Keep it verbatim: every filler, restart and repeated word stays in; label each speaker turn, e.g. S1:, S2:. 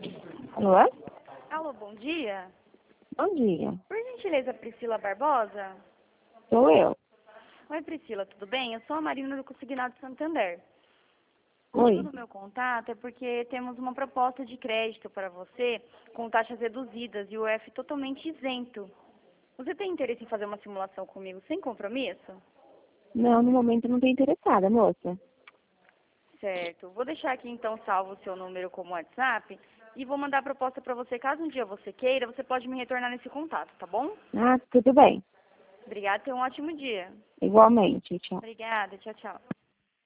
S1: Alô?
S2: Alô, bom dia.
S1: Bom dia.
S2: Por gentileza, Priscila Barbosa?
S1: Sou eu.
S2: Oi, Priscila, tudo bem? Eu sou a Marina do Consignado Santander. O
S1: Oi.
S2: motivo do meu contato é porque temos uma proposta de crédito para você com taxas reduzidas e o F totalmente isento. Você tem interesse em fazer uma simulação comigo sem compromisso?
S1: Não, no momento eu não estou interessada, moça.
S2: Certo. Vou deixar aqui então salvo o seu número como WhatsApp e vou mandar a proposta para você. Caso um dia você queira, você pode me retornar nesse contato, tá bom?
S1: Ah, tudo bem.
S2: Obrigada, tenha um ótimo dia.
S1: Igualmente, tchau.
S2: Obrigada, tchau, tchau.